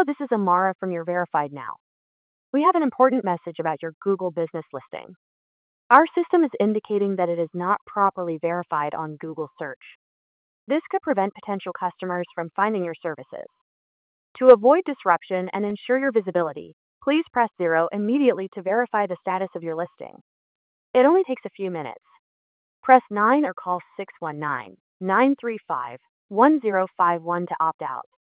Hello, this is Amara from your Verified Now. We have an important message about your Google business listing. Our system is indicating that it is not properly verified on Google search. This could prevent potential customers from finding your services. To avoid disruption and ensure your visibility, please press 0 immediately to verify the status of your listing. It only takes a few minutes. Press 9 or call 619-935-1051 to opt out.